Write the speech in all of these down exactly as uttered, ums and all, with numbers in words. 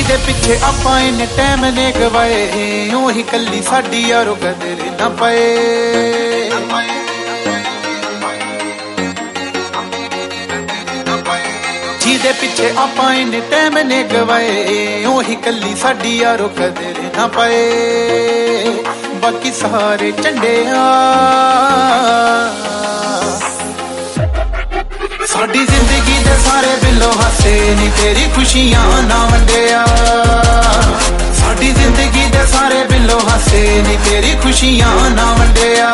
ਜਿਹਦੇ ਪਿੱਛੇ ਆਪਾਂ ਇਹਨੇ ਟਾਈਮ ਨੇ ਗਵਾਏ, ਉਹੀ ਕੱਲੀ ਸਾਡੀ ਯਾਰੋ ਕਦਰ ਨਾ ਪਏ। ਜਿਹਦੇ ਪਿੱਛੇ ਆਪਾਂ ਇਹਨੇ ਟਾਈਮ ਨੇ ਗਵਾਏ, ਉਹੀ ਕੱਲੀ ਸਾਡੀ ਯਾਰੋ ਕਦਰ ਨਾ ਪਏ। ਬਾਕੀ ਸਾਰੇ ਝੰਡਿਆ ਸਾਡੀ ਜ਼ਿੰਦਗੀ ਦੇ ਸਾਰੇ ਬਿੱਲੋ ਹਾਸੇ ਨੀ ਤੇਰੀ ਖੁਸ਼ੀਆਂ ਨਾ ਵੰਡਿਆ। ਸਾਡੀ ਜ਼ਿੰਦਗੀ ਦੇ ਸਾਰੇ ਬਿੱਲੋ ਹਾਸੇ ਨੀ ਤੇਰੀ ਖੁਸ਼ੀਆਂ ਨਾ ਵੰਡਿਆ।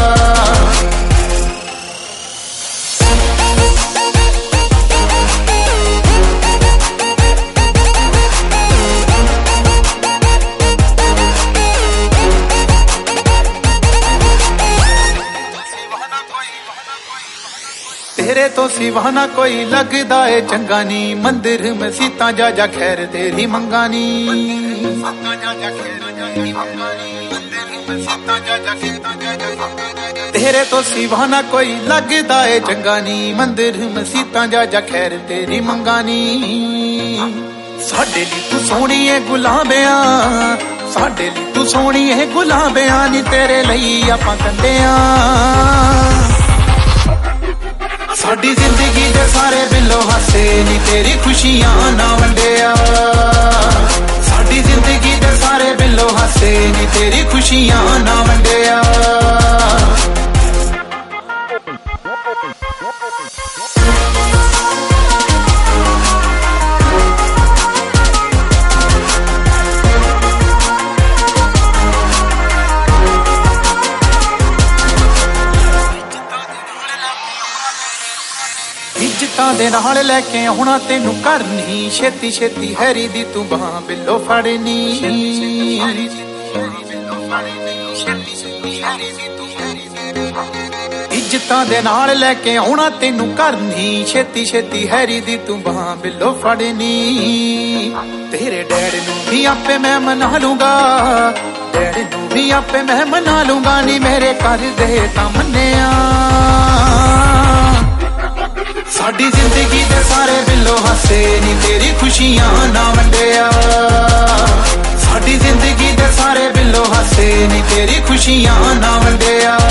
तेरे तो सिवा ना कोई लगदा है चंगा नी, मंदिर मसीता जा जा खैर तेरी मंगानी। तेरे तो सिवा ना कोई लगदा है चंगा नी, मंदिर मसीता जा जा खैर तेरी मंगानी। साडे ली तू सोहणी है गुलाबिया, साडे ली तू सोहणी है गुलाबिया नी, तेरे लई आपां कंडिया। साडी जिंदगी दे सारे बिल्लो हासे नी तेरी खुशियां ना वंडिया। साडी जिंदगी दे सारे बिल्लो हासे नी तेरी खुशियां ना वंडिया। ਇੱਜ਼ਤਾਂ ਦੇ ਨਾਲ ਲੈ ਕੇ ਆਉਣਾ ਤੈਨੂੰ ਕਰਨੀ, ਛੇਤੀ ਛੇਤੀ ਹੈਰੀ ਦੀ ਤੂੰ ਬਾਂਹ ਬਿੱਲੋ ਫੜਨੀ। ਇੱਜ਼ਤਾਂ ਦੇ ਨਾਲ ਲੈ ਕੇ ਆਉਣਾ ਤੈਨੂੰ ਕਰਨੀ, ਛੇਤੀ ਛੇਤੀ ਹੈਰੀ ਦੀ ਤੂੰ ਬਾਂਹ ਬਿੱਲੋ ਫੜਨੀ। ਤੇਰੇ ਡੈਡ ਨੂੰ ਵੀ ਆਪੇ ਮੈਂ ਮਨਾ ਲੂੰਗਾ, ਡੈਡ ਨੂੰ ਵੀ ਆਪੇ ਮੈਂ ਮਨਾ ਲੂੰਗਾ ਨੀ, ਮੇਰੇ ਘਰ ਦੇ ਤਾਂ ਮੰਨਿਆ। साडी जिंदगी दे सारे बिल्लो हासे नी तेरी खुशियां ना वंडिया। साडी जिंदगी दे सारे बिल्लो हासे नी तेरी खुशियां ना वंडिया।